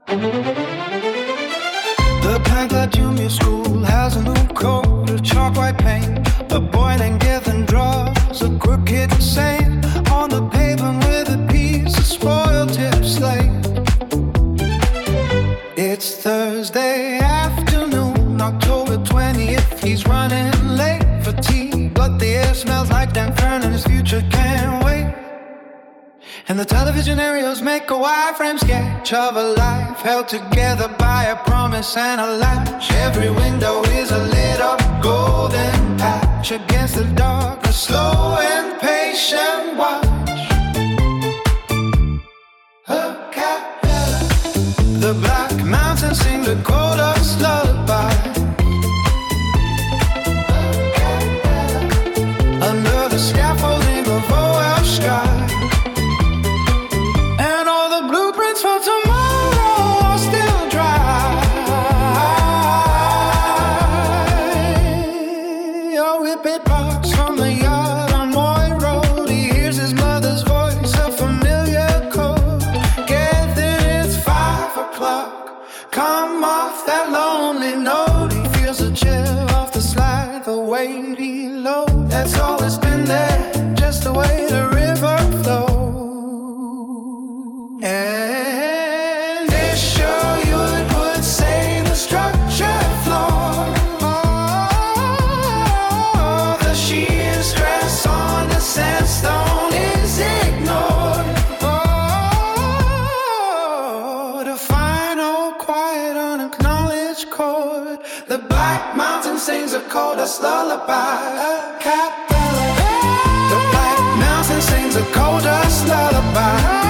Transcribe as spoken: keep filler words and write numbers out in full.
The Panther Junior School has a new coat of chalk white paint. The boy named Gethin draws a crooked saint on the pavement with a piece of spoiled tip slate. It's Thursday afternoon, October twentieth. He's running late for tea, but the air smells like Dan Fern and his future can't wait. And the television aerials make a wireframe sketch of a life held together by a promise and a latch. Every window is a lit up golden patch against the dark, a slow and patient watch. A cappella. The Black Mountains sing the Coldust lullaby. A cappella. Under the scaffolding of a Welsh sky. For tomorrow are still dry. Oh, whippet barks from the yard on Moy Road. He hears his mother's voice, a familiar code. Gethin, it's five o'clock. Come off that lonely note. He feels a chill off the slide, the weight he loads. That's always been there, just the way the river flows. And this Sherwood would say the structure floor. Oh, the sheer stress on the sandstone is ignored. Oh, the final quiet unacknowledged chord. The Black Mountain sings a Coldust lullaby, a cappella. The Black Mountain sings a Coldust lullaby.